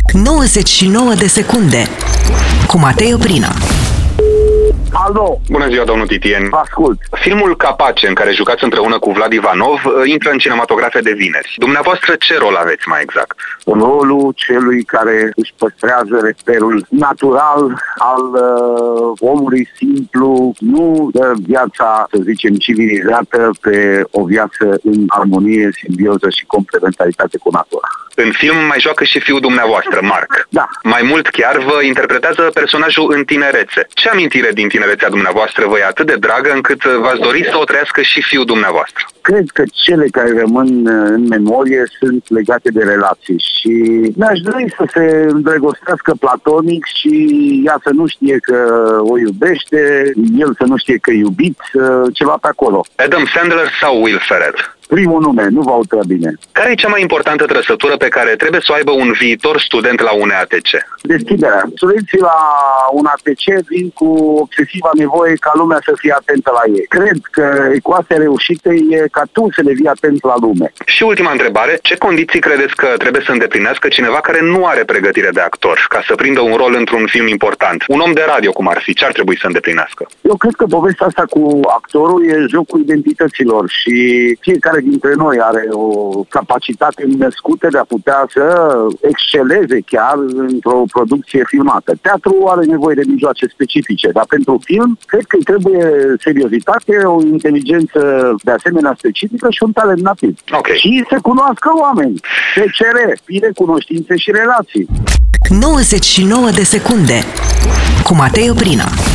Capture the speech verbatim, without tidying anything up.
nouăzeci și nouă de secunde cu Matei Oprina. Alo! Bună ziua, domnul Titien. Ascult. Filmul Capace, în care jucați împreună cu Vlad Ivanov, intră în cinematografe de vineri. Dumneavoastră ce rol aveți mai exact? Rolul celui care își păstrează reperul natural al uh, omului simplu, nu de viața, să zicem, civilizată, pe o viață în armonie, simbioză și complementaritate cu natura. În film mai joacă și fiul dumneavoastră, Marc. Da. Mai mult chiar vă interpretează personajul în tinerețe. Ce amintire din tinerețea dumneavoastră vă e atât de dragă încât v-ați dori să o trăiască și fiul dumneavoastră? Cred că cele care rămân în memorie sunt legate de relații și mi-aș dori să se îndrăgostească platonic și ea să nu știe că o iubește, el să nu știe că e iubit, ceva pe acolo. Adam Sandler sau Will Ferrell? Primul nume, nu vă aud bine. Care e cea mai importantă trăsătură pe care trebuie să o aibă un viitor student la U N A T C? Deschiderea. Studenții la U N A T C vin cu obsesiva nevoie ca lumea să fie atentă la ei. Cred că ecuația reușită e ca tu să le fii atent la lume. Și ultima întrebare, ce condiții credeți că trebuie să îndeplinească cineva care nu are pregătire de actor ca să prindă un rol într-un film important? Un om de radio, cum ar fi, ce ar trebui să îndeplinească? Eu cred că povestea asta cu actorul e jocul identităților și fiecare dintre noi are o capacitate născută de a putea să exceleze chiar într-o producție filmată. Teatrul are nevoie de mijloace specifice, dar pentru film cred că îi trebuie seriozitate, o inteligență de asemenea specifică și un talent nativ. Okay. Și să cunoască oameni, T C R, bine cunoștințe și relații. nouăzeci și nouă de secunde cu Matei Oprina.